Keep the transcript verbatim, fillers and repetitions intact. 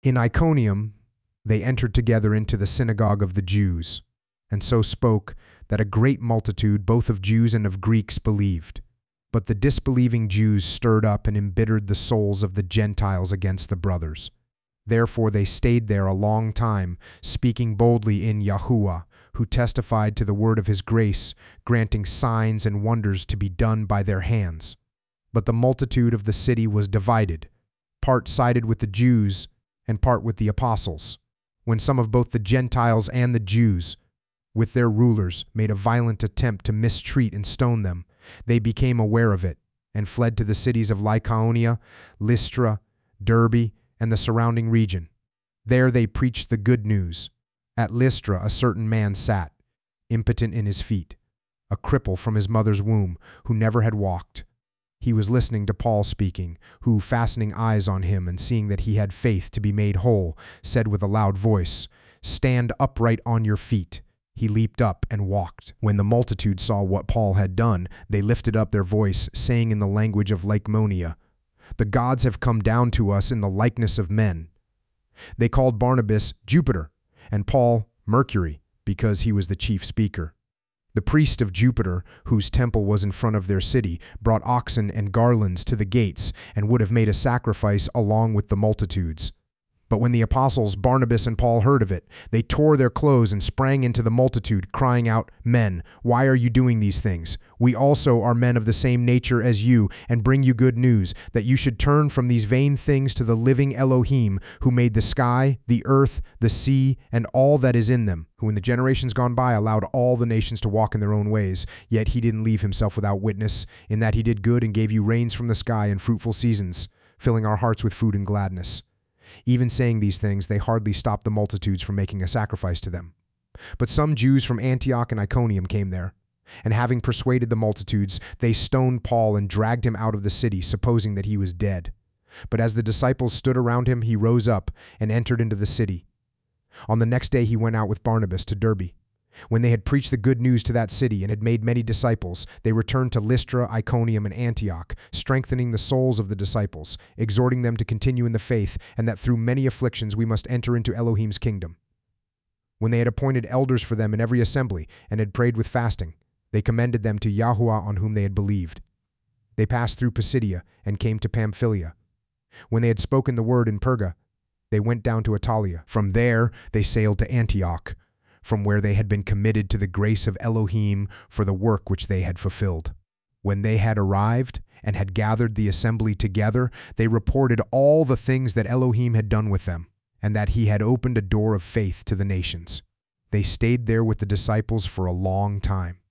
In Iconium, they entered together into the synagogue of the Jews, and so spoke that a great multitude, both of Jews and of Greeks, believed. But the disbelieving Jews stirred up and embittered the souls of the Gentiles against the brothers. Therefore they stayed there a long time, speaking boldly in Yahuwah, who testified to the word of his grace, granting signs and wonders to be done by their hands. But the multitude of the city was divided, part sided with the Jews and part with the apostles, when some of both the Gentiles and the Jews, with their rulers, made a violent attempt to mistreat and stone them. They became aware of it and fled to the cities of Lycaonia, Lystra, Derbe, and the surrounding region. There they preached the good news. At Lystra a certain man sat, impotent in his feet, a cripple from his mother's womb, who never had walked. He was listening to Paul speaking, who, fastening eyes on him and seeing that he had faith to be made whole, said with a loud voice, "Stand upright on your feet." He leaped up and walked. When the multitude saw what Paul had done, they lifted up their voice, saying in the language of Lycaonia, "The gods have come down to us in the likeness of men." They called Barnabas Jupiter, and Paul Mercury, because he was the chief speaker. The priest of Jupiter, whose temple was in front of their city, brought oxen and garlands to the gates and would have made a sacrifice along with the multitudes. But when the apostles Barnabas and Paul heard of it, they tore their clothes and sprang into the multitude, crying out, "Men, why are you doing these things? We also are men of the same nature as you, and bring you good news, that you should turn from these vain things to the living Elohim, who made the sky, the earth, the sea, and all that is in them, who in the generations gone by allowed all the nations to walk in their own ways. Yet he didn't leave himself without witness, in that he did good and gave you rains from the sky and fruitful seasons, filling our hearts with food and gladness." Even saying these things, they hardly stopped the multitudes from making a sacrifice to them. But some Jews from Antioch and Iconium came there, and having persuaded the multitudes, they stoned Paul and dragged him out of the city, supposing that he was dead. But as the disciples stood around him, he rose up and entered into the city. On the next day he went out with Barnabas to Derbe. When they had preached the good news to that city and had made many disciples, they returned to Lystra, Iconium, and Antioch, strengthening the souls of the disciples, exhorting them to continue in the faith, and that through many afflictions we must enter into Elohim's kingdom. When they had appointed elders for them in every assembly, and had prayed with fasting, they commended them to Yahuwah on whom they had believed. They passed through Pisidia and came to Pamphylia. When they had spoken the word in Perga, they went down to Attalia. From there they sailed to Antioch, from where they had been committed to the grace of Elohim for the work which they had fulfilled. When they had arrived and had gathered the assembly together, they reported all the things that Elohim had done with them, and that he had opened a door of faith to the nations. They stayed there with the disciples for a long time.